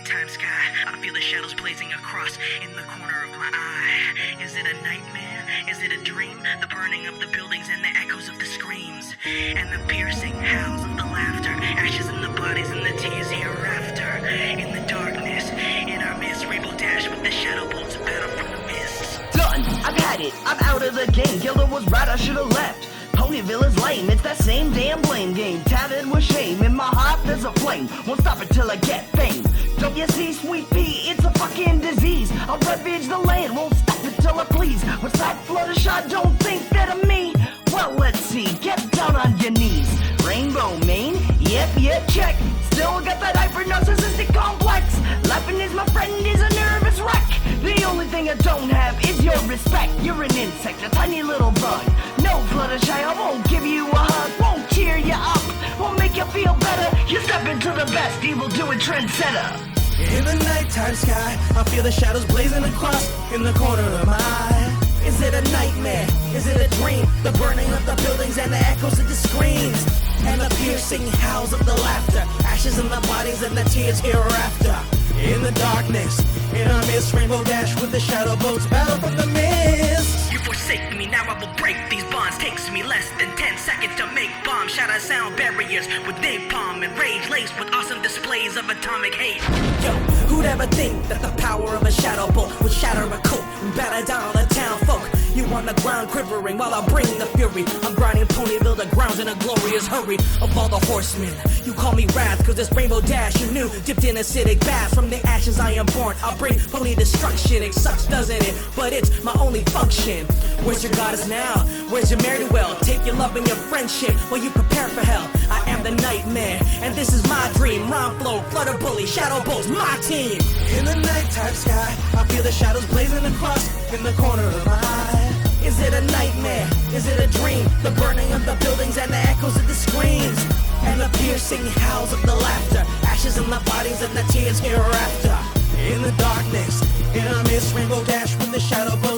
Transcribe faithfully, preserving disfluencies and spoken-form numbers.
nighttime sky, I feel the shadows blazing across in the corner of my eye. Is it a nightmare? Is it a dream? The burning of the buildings and the echoes of the screams, and the piercing howls of the laughter, ashes in the bodies and the tears hereafter. In the darkness, in our midst, rainbow dash with the shadow bolts of battle from the mists. Done! I've had it! I'm out of the game. Killer was right, I should've left. Ponyville is lame, it's that same damn blame game. Tattered with shame, in my heart there's a flame. Won't stop until I get fame. Don't you see, sweet pea, it's a fucking disease. I'll ravage the land, won't stop until I please. When sight Fluttershy, don't think that of me. Well, let's see, get down on your knees. Rainbow Mane, yep, yep, check. Still got that hyper-narcissistic complex. Laughing is my friend is a nervous wreck. The only thing I don't have is your respect. You're an insect, a tiny little bug. No, Fluttershy, I won't give you a hug. Won't cheer you up, won't make you feel better. You step into the best evil-doing trendsetter. In the nighttime sky, I feel the shadows blazing across in the corner of my eye. Is it a nightmare? Is it a dream? The burning of the buildings and the echoes of the screams, and the piercing howls of the laughter, ashes in the bodies and the tears hereafter. In the darkness, in our midst, rainbow dash with the shadow boats, battle from the mist. You forsake me, now I will break these bonds. Takes me less than ten seconds to make bombs. Shatter sound barriers with napalm and rage, laced with awesome displays of atomic hate. Yo, who'd ever think that the power of a shadow bolt would shatter a coat and batter down all the town folk? You on the ground quivering while I bring the fury. I'm grinding Ponyville the grounds in a glorious hurry. Of all the horsemen, you call me Wrath, cause this rainbow dash you knew, dipped in acidic baths. From the ashes I am born, I'll bring pony destruction. It sucks, doesn't it? But it's my only function. Where's your goddess now? Where's your ne'er-do-well? Take your love and your friendship while you prepare for hell. I am the nightmare, and this is my dream. Rhyme flow, flutter bully, shadow bolts, my team. In the nighttime sky, I feel the shadows blazing across in the corner of my eye. Is it a nightmare? Is it a dream? The burning of the buildings and the echoes of the screams, and the piercing howls of the laughter, ashes in the bodies and the tears hereafter. In the darkness, in a mist, rainbow dash with the shadow boat.